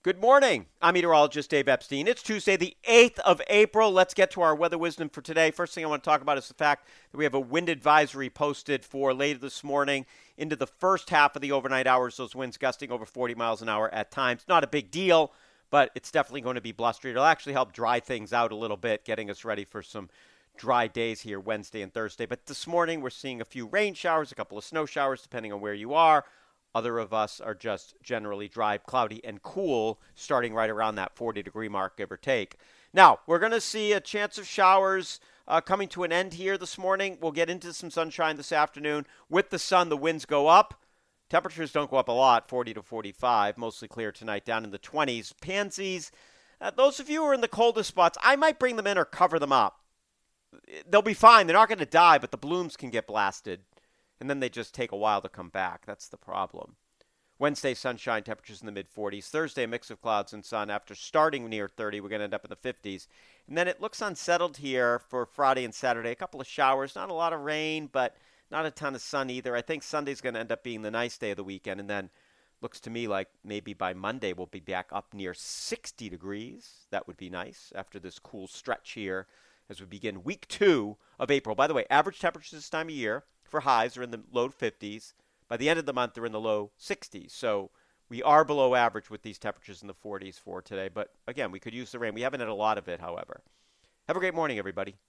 Good morning. I'm meteorologist Dave Epstein. It's Tuesday, the 8th of April. Let's get to our weather wisdom for today. First thing I want to talk about is the fact that we have a wind advisory posted for later this morning into the first half of the overnight hours. Those winds gusting over 40 miles an hour at times. Not a big deal, but it's definitely going to be blustery. It'll actually help dry things out a little bit, getting us ready for some dry days here Wednesday and Thursday. But this morning we're seeing a few rain showers, a couple of snow showers, depending on where you are. Other of us are just generally dry, cloudy, and cool, starting right around that 40-degree mark, give or take. Now, we're going to see a chance of showers coming to an end here this morning. We'll get into some sunshine this afternoon. With the sun, the winds go up. Temperatures don't go up a lot, 40 to 45, mostly clear tonight, down in the 20s. Pansies, those of you who are in the coldest spots, I might bring them in or cover them up. They'll be fine. They're not going to die, but the blooms can get blasted. And then they just take a while to come back. That's the problem. Wednesday, sunshine, temperatures in the mid-40s. Thursday, a mix of clouds and sun. After starting near 30, we're going to end up in the 50s. And then it looks unsettled here for Friday and Saturday. A couple of showers, not a lot of rain, but not a ton of sun either. I think Sunday's going to end up being the nice day of the weekend. And then looks to me like maybe by Monday we'll be back up near 60 degrees. That would be nice after this cool stretch here as we begin week 2 of April. By the way, average temperatures this time of year for highs are in the low 50s. By the end of the month, they're in the low 60s. So we are below average with these temperatures in the 40s for today. But again, we could use the rain. We haven't had a lot of it, however. Have a great morning, everybody.